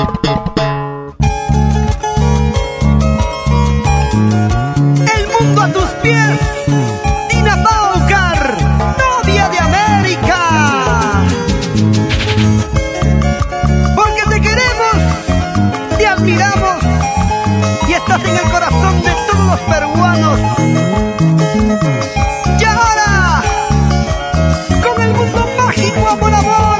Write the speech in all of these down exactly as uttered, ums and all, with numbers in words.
El mundo a tus pies, Dina Baucar, novia de América. Porque te queremos, te admiramos y estás en el corazón de todos los peruanos. Y ahora, con el mundo mágico, amor, amor.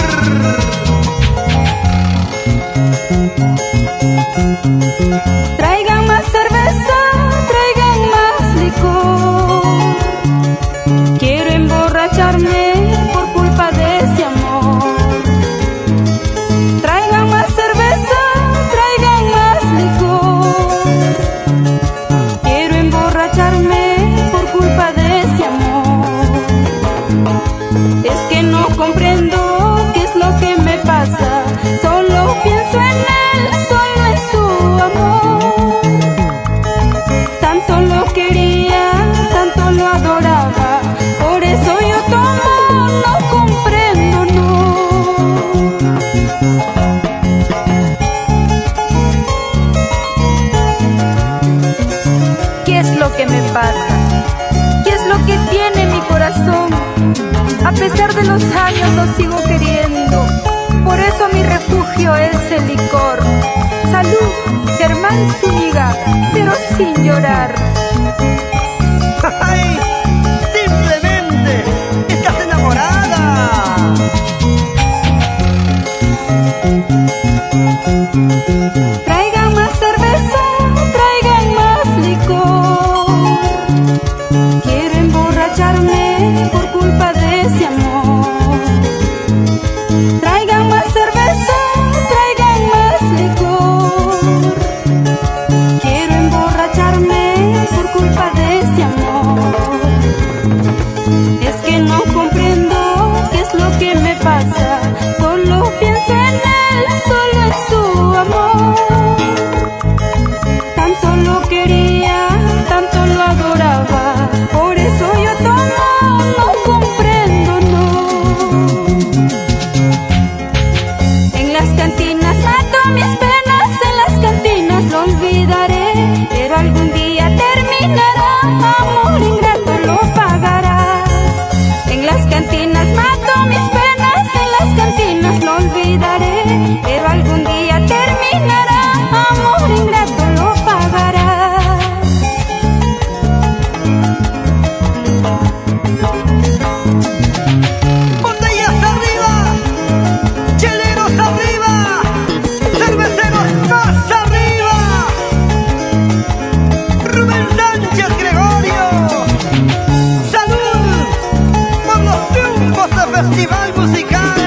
Traigan más cerveza, traigan más licor. Quiero emborracharme por culpa de ese amor. Traigan más cerveza, traigan más licor. Quiero emborracharme por culpa de ese amor. Es que no comprendo qué es lo que me pasa. Solo pienso en él, solo en su amor. Tanto lo quería, tanto lo adoraba. Por eso yo tomo, no comprendo, no. ¿Qué es lo que me pasa? ¿Qué es lo que tiene mi corazón? A pesar de los años lo sigo queriendo. Por eso mi refugio es el licor. Salud, Germán Zúñiga, pero sin llorar. ¡Ay! Simplemente estás enamorada. Traigan más cerveza, traigan más licor. Quiero emborracharme por culpa de ese amor. Traigan más cerveza, traigan más licor. Quiero emborracharme por culpa de ese amor. Es que no comprendo qué es lo que me pasa. Solo pienso en él, solo en su amor. Tanto lo quería, tanto lo adoraba. Por eso yo tomo, no comprendo, no. En las cantinas mato mis penas, en las cantinas lo olvidaré. Pero algún día terminará, amor ingrato lo pagarás. En las cantinas mato mis penas, en las cantinas lo olvidaré. Pero algún día terminará, amor ingrato lo pagarás. Botellas arriba, cheleros arriba, cerveceros más arriba. Rubén Sánchez Gregorio, salud por los triunfos del festival musical.